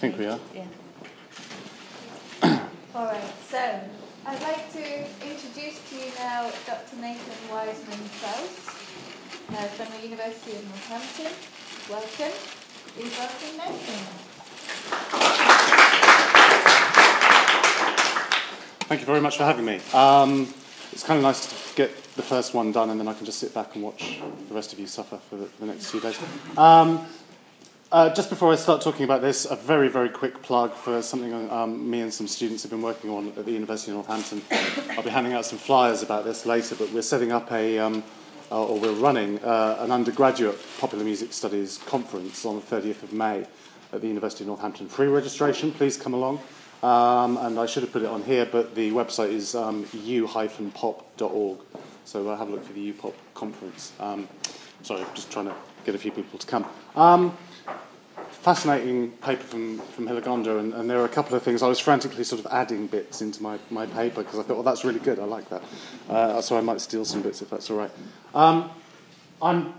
think we are. Yeah. All right, so I'd like to introduce to you now Dr. Nathan Wiseman-Prowse from the University of Northampton. Welcome. Please welcome Nathan. Thank you very much for having me. It's kind of nice to get the first one done, and then I can just sit back and watch the rest of you suffer for the next few days. Just before I start talking about this, a very, very quick plug for something me and some students have been working on at the University of Northampton. I'll be handing out some flyers about this later, but we're setting up or we're running an undergraduate popular music studies conference on the 30th of May at the University of Northampton. Free registration, please come along. And I should have put it on here, but the website is u-pop.org. So have a look for the UPOP conference. Sorry, I'm just trying to get a few people to come. Fascinating paper from Hilaganda, and there are a couple of things. I was frantically sort of adding bits into my paper because I thought, well, that's really good, I like that. So I might steal some bits if that's all right. I'm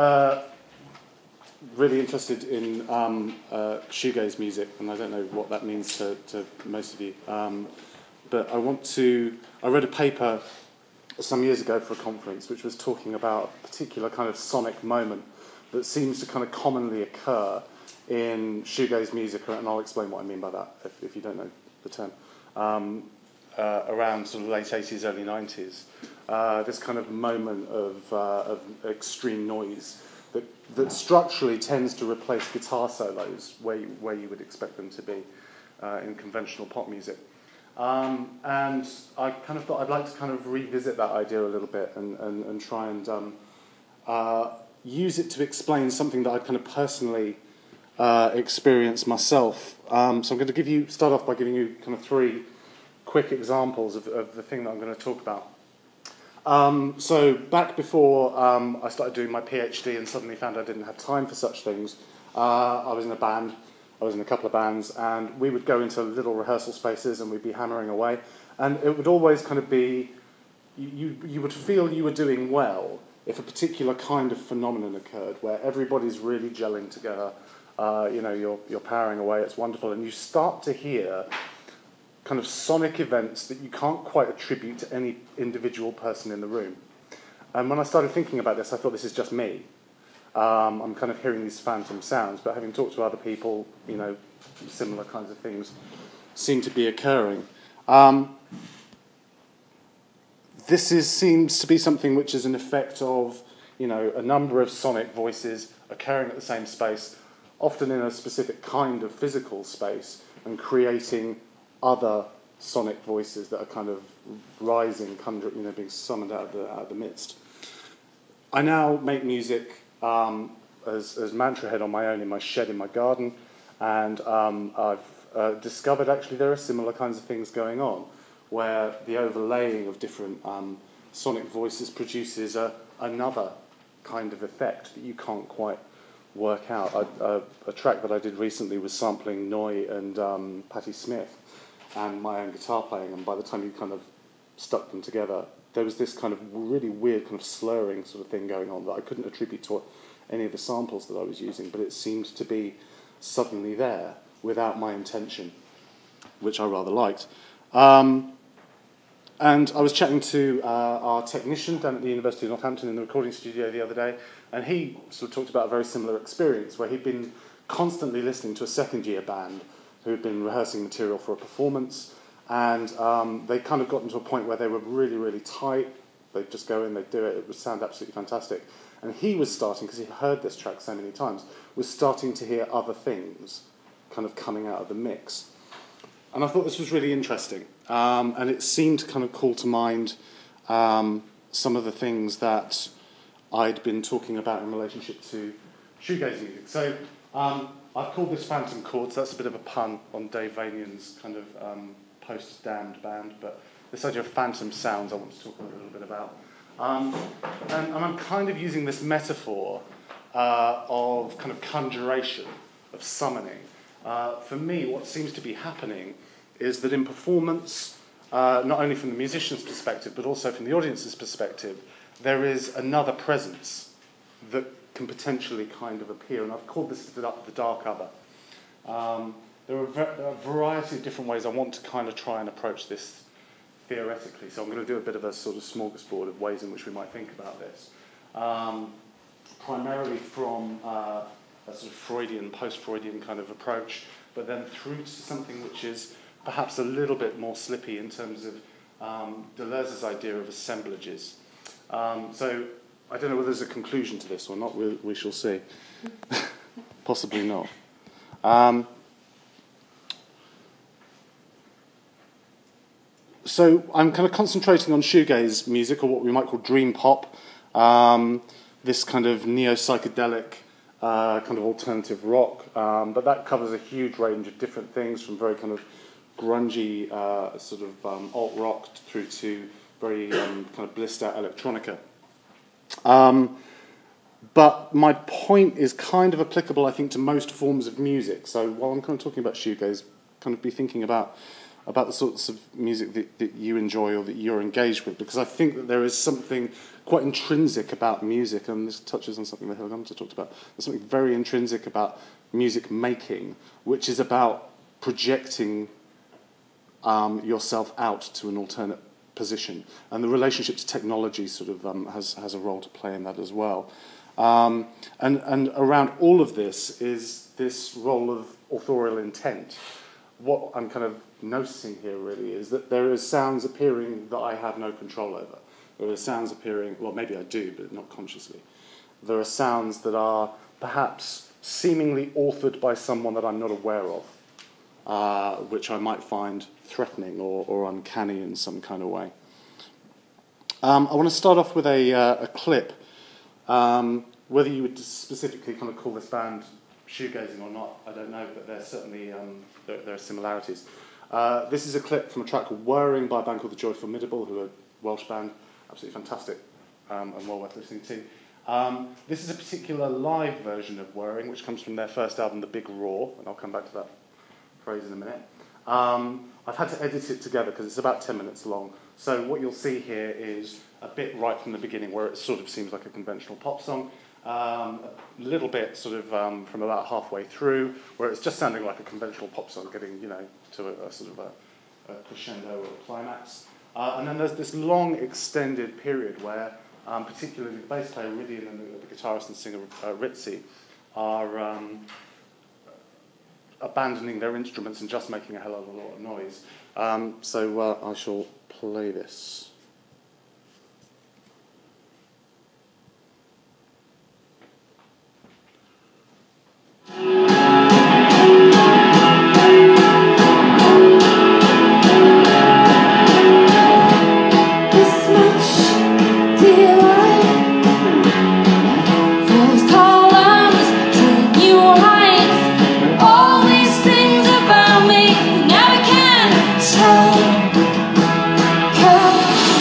really interested in shoegaze music, and I don't know what that means to most of you. But I read a paper some years ago for a conference which was talking about a particular kind of sonic moment that seems to kind of commonly occur in shoegaze music, and I'll explain what I mean by that if you don't know the term, around sort of late 80s, early 90s. This kind of moment of extreme noise that structurally tends to replace guitar solos where you would expect them to be in conventional pop music. And I kind of thought I'd like to kind of revisit that idea a little bit and try and use it to explain something that I kind of personally experienced myself. So I'm going to start off by giving you kind of three quick examples of the thing that I'm going to talk about. So back before I started doing my PhD and suddenly found I didn't have time for such things, I was in a band. I was in a couple of bands, and we would go into little rehearsal spaces and we'd be hammering away. And it would always kind of be, you would feel you were doing well if a particular kind of phenomenon occurred where everybody's really gelling together. You're powering away, it's wonderful, and you start to hear kind of sonic events that you can't quite attribute to any individual person in the room. And when I started thinking about this, I thought, this is just me. I'm kind of hearing these phantom sounds, but having talked to other people, similar kinds of things seem to be occurring. This seems to be something which is an effect of, a number of sonic voices occurring at the same space, often in a specific kind of physical space, and creating other sonic voices that are kind of rising, being summoned out of the midst. I now make music as Mantra Head on my own in my shed in my garden, and I've discovered actually there are similar kinds of things going on, where the overlaying of different sonic voices produces another kind of effect that you can't quite work out. A track that I did recently was sampling Noy and Patti Smith and my own guitar playing, and by the time you kind of stuck them together, there was this kind of really weird kind of slurring sort of thing going on that I couldn't attribute to any of the samples that I was using, but it seemed to be suddenly there without my intention, which I rather liked. And I was chatting to our technician down at the University of Northampton in the recording studio the other day, and he sort of talked about a very similar experience where he'd been constantly listening to a second-year band who had been rehearsing material for a performance, and they kind of gotten to a point where they were really, really tight. They'd just go in, they'd do it, it would sound absolutely fantastic. And he was starting, because he'd heard this track so many times, was starting to hear other things kind of coming out of the mix. And I thought this was really interesting. And it seemed to kind of call to mind some of the things that I'd been talking about in relationship to shoegaze music. So I've called this Phantom Chords. That's a bit of a pun on Dave Vanian's kind of post-Damned band, but this idea of phantom sounds I want to talk a little bit about. And I'm kind of using this metaphor of kind of conjuration, of summoning. For me, what seems to be happening is that in performance, not only from the musician's perspective, but also from the audience's perspective, there is another presence that can potentially kind of appear. And I've called this the dark other. there are a variety of different ways I want to kind of try and approach this theoretically. So I'm going to do a bit of a sort of smorgasbord of ways in which we might think about this. Primarily from a sort of Freudian, post-Freudian kind of approach, but then through to something which is perhaps a little bit more slippy in terms of Deleuze's idea of assemblages. So I don't know whether there's a conclusion to this or not. We shall see. Possibly not. So I'm kind of concentrating on shoegaze music, or what we might call dream pop, this kind of neo-psychedelic kind of alternative rock, but that covers a huge range of different things, from very kind of grungy sort of alt rock through to very kind of blissed out electronica. But my point is kind of applicable, I think, to most forms of music. So while I'm kind of talking about shoegaze, kind of be thinking about the sorts of music that you enjoy or that you're engaged with, because I think that there is something quite intrinsic about music, and this touches on something that Hilda Gunter talked about. There's something very intrinsic about music making, which is about projecting yourself out to an alternate position, and the relationship to technology sort of has a role to play in that as well. And around all of this is this role of authorial intent. What I'm kind of noticing here really is that there is sounds appearing that I have no control over. There are sounds appearing, well, maybe I do, but not consciously. There are sounds that are perhaps seemingly authored by someone that I'm not aware of, which I might find threatening or uncanny in some kind of way. I want to start off with a clip. Whether you would specifically kind of call this band shoegazing or not, I don't know, but there's certainly there are similarities. This is a clip from a track called Whirring by a band called The Joy Formidable, who are a Welsh band, absolutely fantastic and well worth listening to. This is a particular live version of Whirring, which comes from their first album, The Big Roar, and I'll come back to that phrase in a minute. I've had to edit it together because it's about 10 minutes long. So what you'll see here is a bit right from the beginning where it sort of seems like a conventional pop song. A little bit sort of from about halfway through where it's just sounding like a conventional pop song, getting, to a sort of a crescendo or a climax. And then there's this long extended period where particularly the bass player Rydian and the guitarist and singer Ritzy are abandoning their instruments and just making a hell of a lot of noise. So I shall play this. Things about me, now I can tell.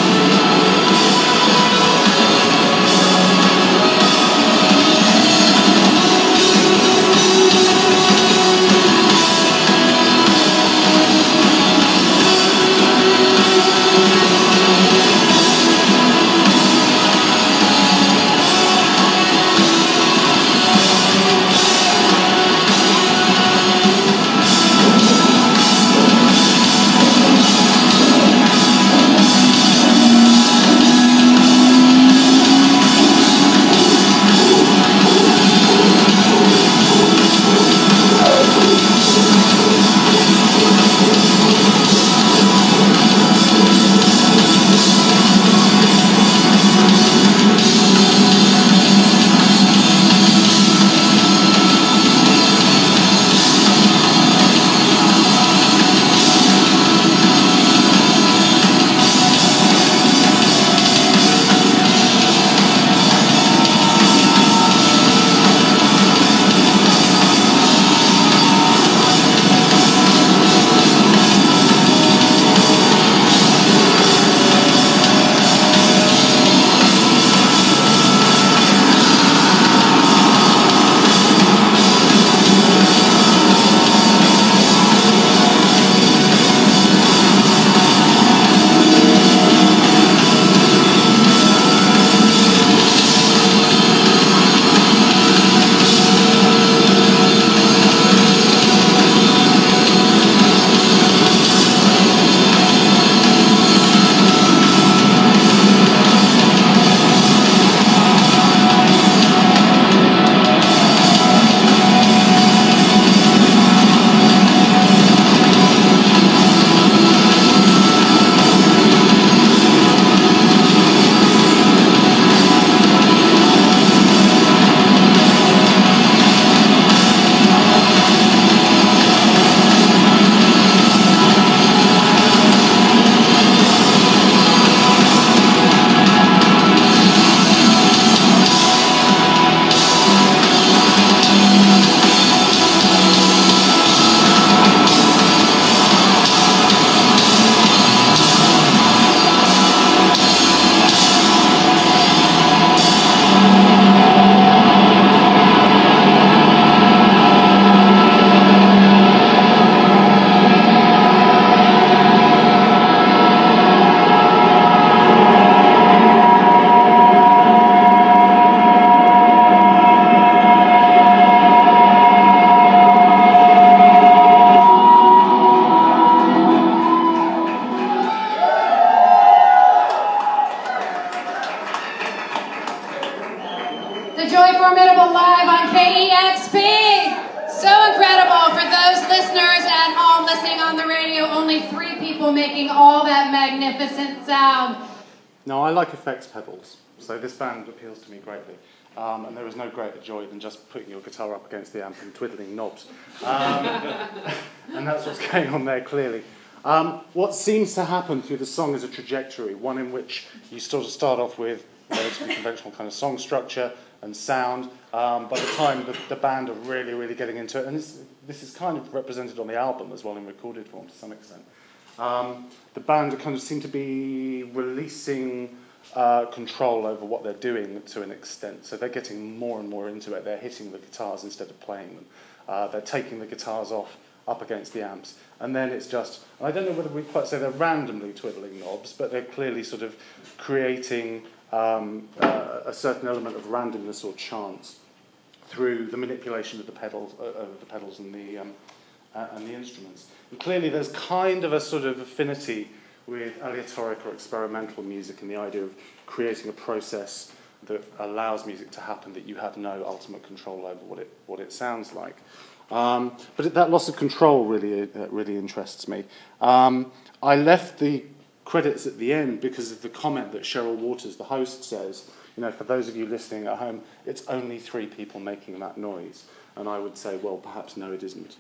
making all that magnificent sound. Now, I like effects pedals, so this band appeals to me greatly. And there is no greater joy than just putting your guitar up against the amp and twiddling knobs. And that's what's going on there, clearly. What seems to happen through the song is a trajectory, one in which you sort of start off with a relatively conventional kind of song structure and sound. By the time the band are really, really getting into it, and this is kind of represented on the album as well in recorded form to some extent. The band kind of seem to be releasing control over what they're doing to an extent. So they're getting more and more into it. They're hitting the guitars instead of playing them. They're taking the guitars up against the amps. And then it's just, I don't know whether we'd quite say they're randomly twiddling knobs, but they're clearly sort of creating a certain element of randomness or chance through the manipulation of the pedals and the instruments. And clearly there's kind of a sort of affinity with aleatoric or experimental music and the idea of creating a process that allows music to happen that you have no ultimate control over what it sounds like. But that loss of control really interests me. I left the credits at the end because of the comment that Cheryl Waters, the host, says, for those of you listening at home, it's only 3 people making that noise. And I would say, well, perhaps no, it isn't.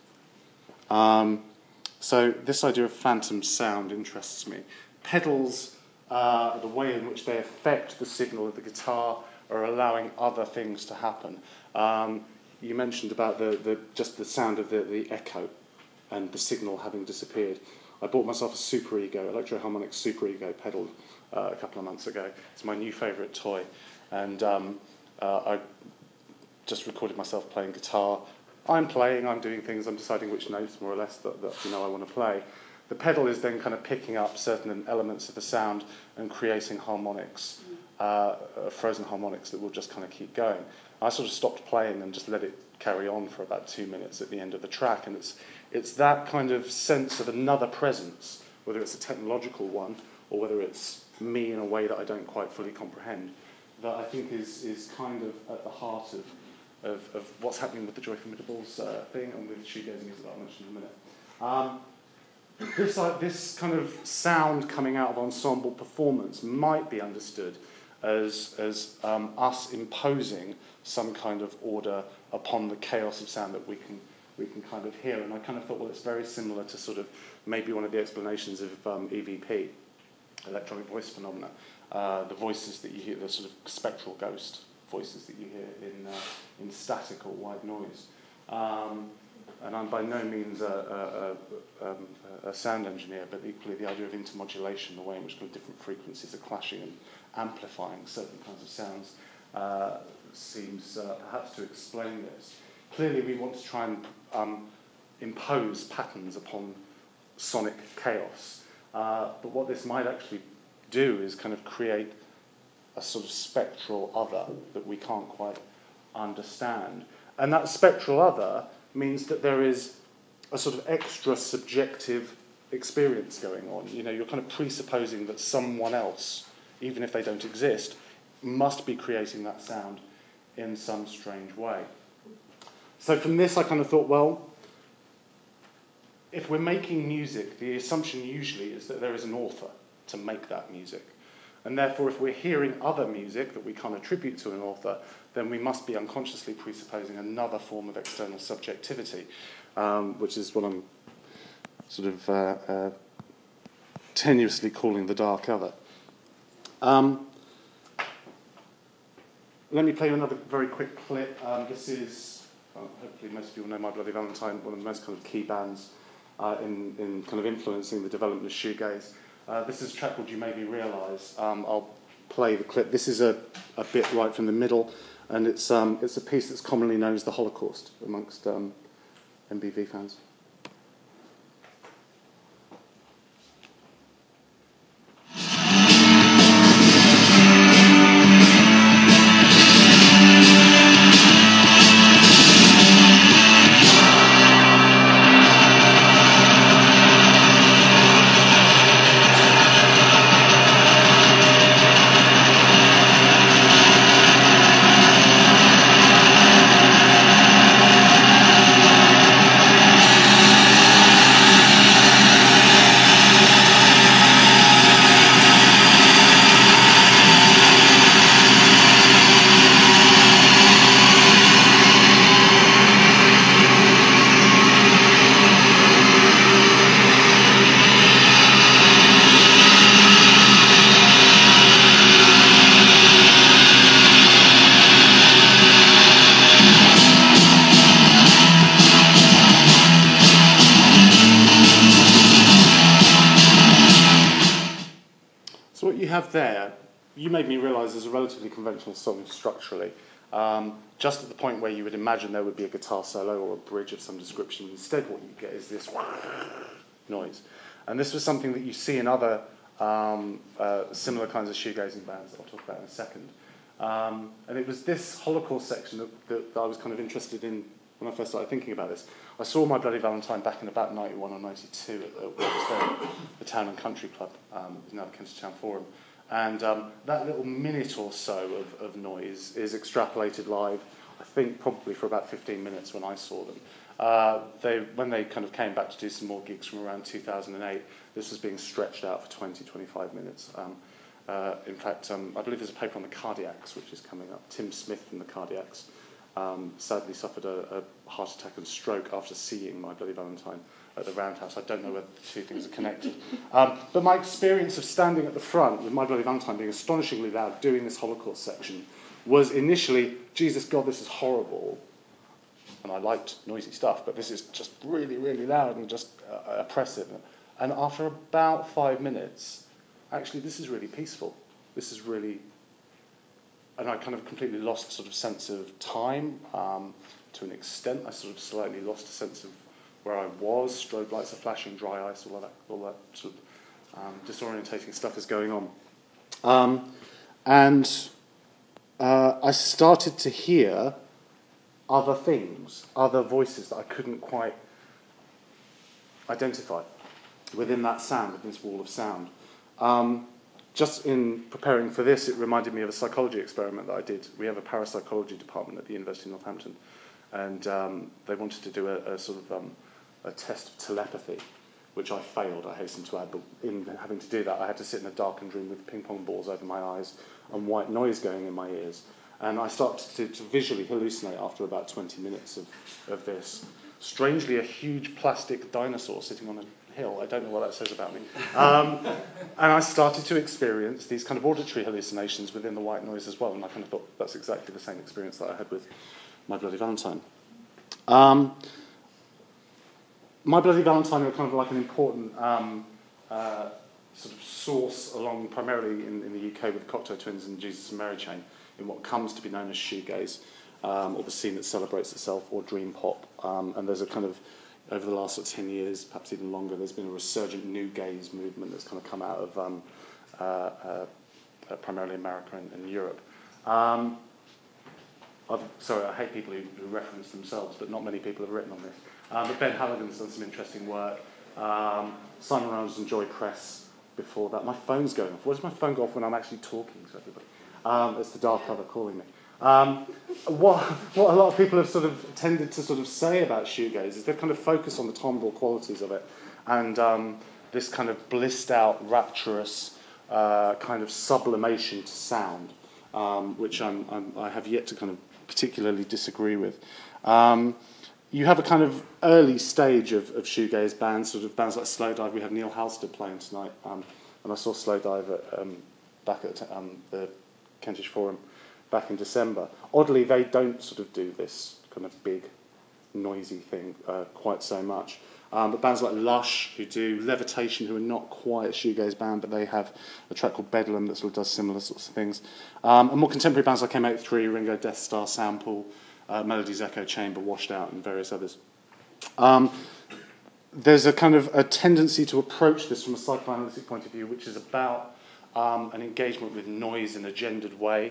So this idea of phantom sound interests me. Pedals, the way in which they affect the signal of the guitar, are allowing other things to happen. You mentioned about just the sound of the echo and the signal having disappeared. I bought myself a Super Ego, Electro-Harmonix Super Ego pedal a couple of months ago. It's my new favourite toy. And I just recorded myself playing guitar. I'm doing things, I'm deciding which notes, more or less, that I want to play. The pedal is then kind of picking up certain elements of the sound and creating harmonics, frozen harmonics that will just kind of keep going. I sort of stopped playing and just let it carry on for about 2 minutes at the end of the track, and it's that kind of sense of another presence, whether it's a technological one or whether it's me in a way that I don't quite fully comprehend, that I think is kind of at the heart of what's happening with the Joy Formidables thing and with shoegazing music that I'll mention in a minute. This kind of sound coming out of ensemble performance might be understood as us imposing some kind of order upon the chaos of sound that we can kind of hear. And I kind of thought, well, it's very similar to sort of maybe one of the explanations of EVP, electronic voice phenomena. The voices that you hear, the sort of spectral ghost voices that you hear in static or white noise. And I'm by no means a sound engineer, but equally the idea of intermodulation, the way in which kind of different frequencies are clashing and amplifying certain kinds of sounds, seems perhaps to explain this. Clearly we want to try and impose patterns upon sonic chaos, but what this might actually do is kind of create a sort of spectral other that we can't quite understand. And that spectral other means that there is a sort of extra subjective experience going on. You're kind of presupposing that someone else, even if they don't exist, must be creating that sound in some strange way. So from this I kind of thought, well, if we're making music, the assumption usually is that there is an author to make that music. And therefore, if we're hearing other music that we can't attribute to an author, then we must be unconsciously presupposing another form of external subjectivity, which is what I'm sort of tenuously calling the dark other. Let me play you another very quick clip. This is, hopefully most people know My Bloody Valentine, one of the most kind of key bands in kind of influencing the development of shoegaze. This is a track called You Made Me Realise. I'll play the clip. This is a bit right from the middle, and it's a piece that's commonly known as the Holocaust amongst MBV fans. what you have there, You Made Me Realise, is a relatively conventional song structurally. Just at the point where you would imagine there would be a guitar solo or a bridge of some description. Instead, what you get is this noise. And this was something that you see in other similar kinds of shoegazing bands that I'll talk about in a second. And it was this Holocaust section that I was kind of interested in when I first started thinking about this. I saw My Bloody Valentine back in about 91 or 92 at what was then the Town and Country Club, now the Kentish Town Forum. And that little minute or so of noise is extrapolated live, I think probably for about 15 minutes when I saw them. When they kind of came back to do some more gigs from around 2008, this was being stretched out for 20, 25 minutes. In fact, I believe there's a paper on the Cardiacs which is coming up. Tim Smith from the Cardiacs sadly suffered a heart attack and stroke after seeing My Bloody Valentine at the Roundhouse. I don't know whether the two things are connected. But my experience of standing at the front with My Bloody Valentine being astonishingly loud, doing this Holocaust section, was initially, Jesus God, this is horrible. And I liked noisy stuff, but this is just really, really loud and just oppressive. And after about 5 minutes, actually, this is really peaceful. This is really... And I kind of completely lost sort of sense of time to an extent. I sort of slightly lost a sense of where I was. Strobe lights are flashing, dry ice, all that sort of disorientating stuff is going on. I started to hear other things, other voices that I couldn't quite identify within that sound, within this wall of sound. Just in preparing for this, it reminded me of a psychology experiment that I did. We have a parapsychology department at the University of Northampton, and they wanted to do a sort of a test of telepathy, which I failed, I hasten to add. But in having to do that, I had to sit in a darkened room with ping pong balls over my eyes and white noise going in my ears. And I started to visually hallucinate after about 20 minutes of this. Strangely, a huge plastic dinosaur sitting on a hill. I don't know what that says about me. And I started to experience these kind of auditory hallucinations within the white noise as well, and I kind of thought that's exactly the same experience that I had with My Bloody Valentine. My Bloody Valentine are kind of like an important sort of source along primarily in the UK with the Cocteau Twins and Jesus and Mary Chain in what comes to be known as shoegaze, or the scene that celebrates itself, or dream pop. And there's a kind of, over the last sort of 10 years, perhaps even longer, there's been a resurgent new gaze movement that's kind of come out of primarily America and Europe. Sorry, I hate people who reference themselves, but not many people have written on this. But Ben Halligan's done some interesting work. Simon Reynolds and Joy Press before that. My phone's going off. Why does my phone go off when I'm actually talking to everybody? It's the dark other calling me. What a lot of people have sort of tended to sort of say about shoegaze is they've kind of focused on the timbre qualities of it, and this kind of blissed out, rapturous kind of sublimation to sound, which I have yet to kind of particularly disagree with. You have a kind of early stage of shoegaze bands, sort of bands like Slowdive. We have Neil Halstead playing tonight, and I saw Slowdive back at the Kentish Forum back in December. Oddly, they don't sort of do this kind of big, noisy thing quite so much. But bands like Lush, who do Levitation, who are not quite a shoegaze band, but they have a track called Bedlam that sort of does similar sorts of things. And more contemporary bands like M83, Ringo, Death Star, Sample, Melody's Echo Chamber, Washed Out, and various others. There's a kind of a tendency to approach this from a psychoanalytic point of view, which is about an engagement with noise in a gendered way.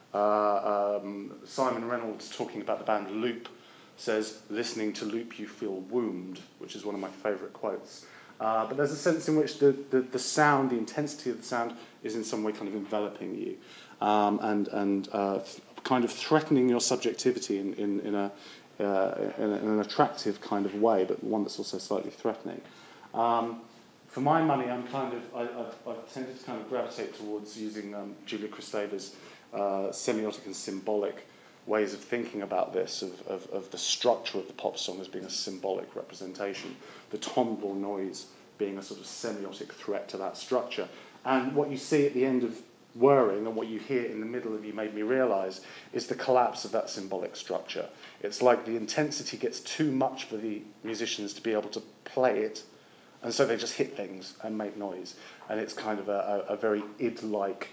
Simon Reynolds, talking about the band Loop, says, listening to Loop you feel wombed, which is one of my favourite quotes. But there's a sense in which the sound, the intensity of the sound, is in some way kind of enveloping you, and kind of threatening your subjectivity in an attractive kind of way, but one that's also slightly threatening. For my money, I've tended to kind of gravitate towards using Julia Kristeva's semiotic and symbolic ways of thinking about this, of the structure of the pop song as being a symbolic representation, the tombal noise being a sort of semiotic threat to that structure. And what you see at the end of Whirring and what you hear in the middle of You Made Me Realise is the collapse of that symbolic structure. It's like the intensity gets too much for the musicians to be able to play it And so they just hit things and make noise. And it's kind of a very id-like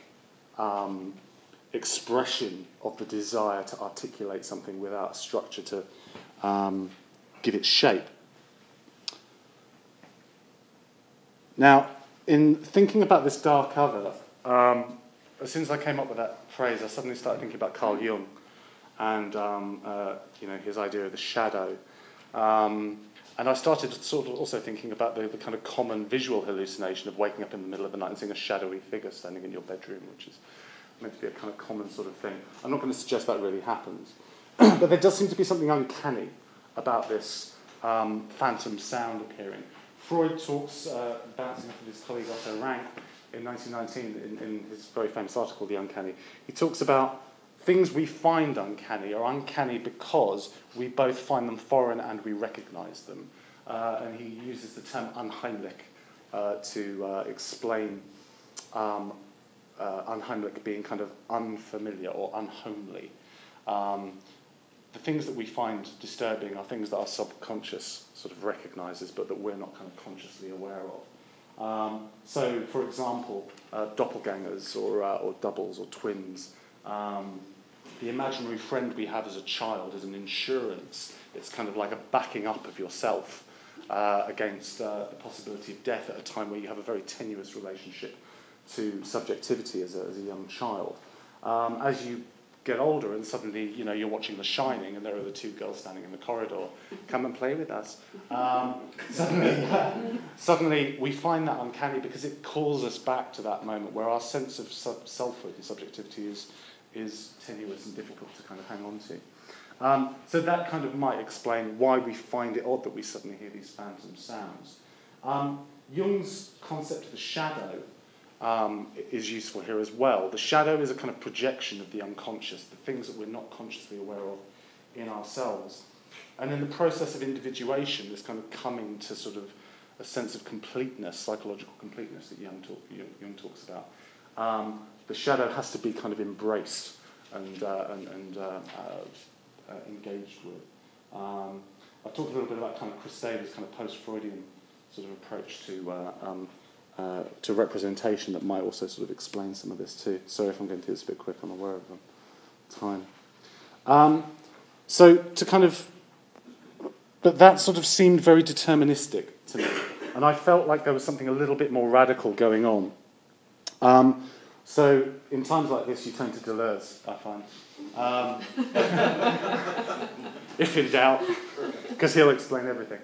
expression of the desire to articulate something without a structure to give it shape. Now, in thinking about this dark other, as soon as I came up with that phrase, I suddenly started thinking about Carl Jung and his idea of the shadow. And I started sort of also thinking about the kind of common visual hallucination of waking up in the middle of the night and seeing a shadowy figure standing in your bedroom, which is meant to be a kind of common sort of thing. I'm not going to suggest that really happens. But there does seem to be something uncanny about this phantom sound appearing. Freud talks, bouncing off of his colleague Otto Rank in 1919 in his very famous article, The Uncanny. He talks about things we find uncanny are uncanny because we both find them foreign and we recognise them. And he uses the term unheimlich to explain unheimlich being kind of unfamiliar or unhomely. The things that we find disturbing are things that our subconscious sort of recognises but that we're not kind of consciously aware of. So, for example, doppelgangers or doubles or twins. The imaginary friend we have as a child is an insurance. It's kind of like a backing up of yourself against the possibility of death at a time where you have a very tenuous relationship to subjectivity as a young child. As you get older and suddenly, you're watching The Shining and there are the two girls standing in the corridor. Come and play with us. Suddenly we find that uncanny because it calls us back to that moment where our sense of selfhood and subjectivity is tenuous and difficult to kind of hang on to. So that kind of might explain why we find it odd that we suddenly hear these phantom sounds. Jung's concept of the shadow is useful here as well. The shadow is a kind of projection of the unconscious, the things that we're not consciously aware of in ourselves. And in the process of individuation, this kind of coming to sort of a sense of completeness, psychological completeness that Jung talks about, the shadow has to be kind of embraced and engaged with. I've talked a little bit about kind of Christadel's kind of post-Freudian sort of approach to representation that might also sort of explain some of this too. Sorry if I'm going through this a bit quick, I'm aware of the time. So to kind of... But that sort of seemed very deterministic to me, and I felt like there was something a little bit more radical going on. So in times like this, you turn to Deleuze, I find. If in doubt, because he'll explain everything.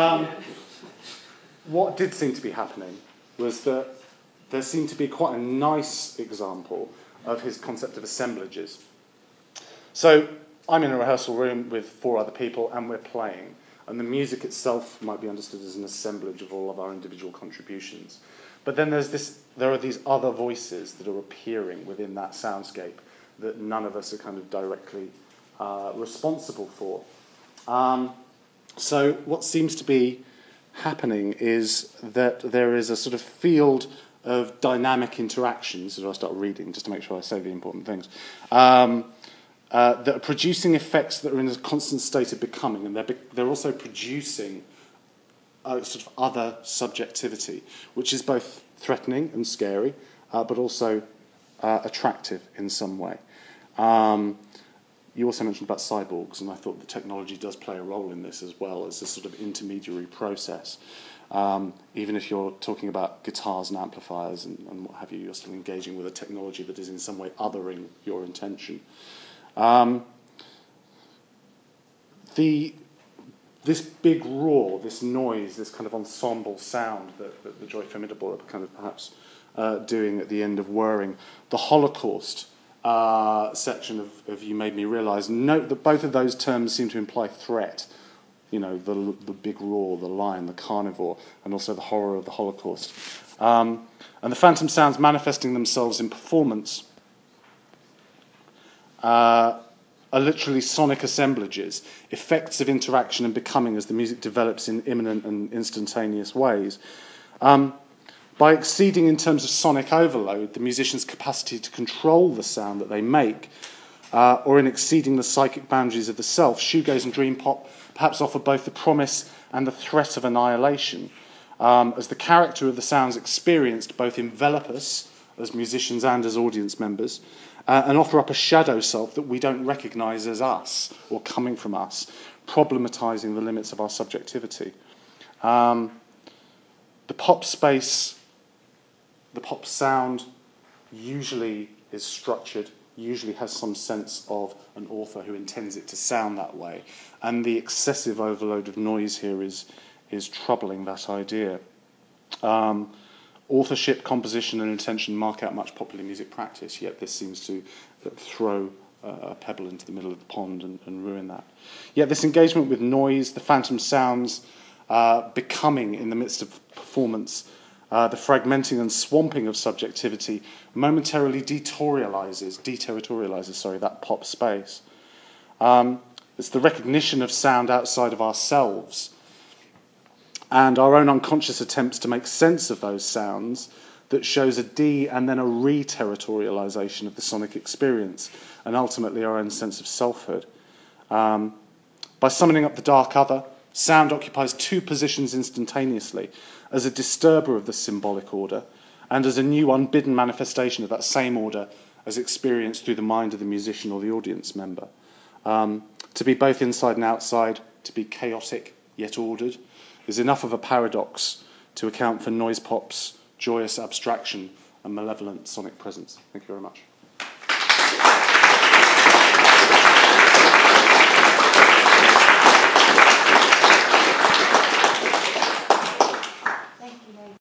What did seem to be happening was that there seemed to be quite a nice example of his concept of assemblages. So I'm in a rehearsal room with 4 other people and we're playing, and the music itself might be understood as an assemblage of all of our individual contributions. But then there are these other voices that are appearing within that soundscape that none of us are kind of directly responsible for. So what seems to be happening is that there is a sort of field of dynamic interactions, as I start reading, just to make sure I say the important things, that are producing effects that are in a constant state of becoming, and they're also producing a sort of other subjectivity, which is both threatening and scary, but also attractive in some way. You also mentioned about cyborgs, and I thought the technology does play a role in this as well as a sort of intermediary process. Even if you're talking about guitars and amplifiers and what have you, you're still engaging with a technology that is in some way othering your intention. This big roar, this noise, this kind of ensemble sound that the Joy Formidable are kind of perhaps doing at the end of Whirring, the Holocaust section of You Made Me Realise, note that both of those terms seem to imply threat. The big roar, the lion, the carnivore, and also the horror of the Holocaust. And the phantom sounds manifesting themselves in performance are literally sonic assemblages, effects of interaction and becoming as the music develops in imminent and instantaneous ways. By exceeding in terms of sonic overload the musician's capacity to control the sound that they make, or in exceeding the psychic boundaries of the self, shoegaze and dream pop perhaps offer both the promise and the threat of annihilation. as the character of the sounds experienced both envelop us as musicians and as audience members, and offer up a shadow self that we don't recognise as us or coming from us, problematising the limits of our subjectivity. The pop space, the pop sound usually is structured, usually has some sense of an author who intends it to sound that way. And the excessive overload of noise here is troubling that idea. Authorship, composition, and intention mark out much popular music practice, yet this seems to throw a pebble into the middle of the pond and ruin that. Yet this engagement with noise, the phantom sounds, becoming in the midst of performance, the fragmenting and swamping of subjectivity momentarily deterritorializes that pop space. It's the recognition of sound outside of ourselves and our own unconscious attempts to make sense of those sounds that shows a de- and then a re-territorialization of the sonic experience and ultimately our own sense of selfhood. By summoning up the dark other, sound occupies two positions instantaneously, as a disturber of the symbolic order and as a new unbidden manifestation of that same order as experienced through the mind of the musician or the audience member. To be both inside and outside, to be chaotic yet ordered, is enough of a paradox to account for noise pop's joyous abstraction and malevolent sonic presence. Thank you very much.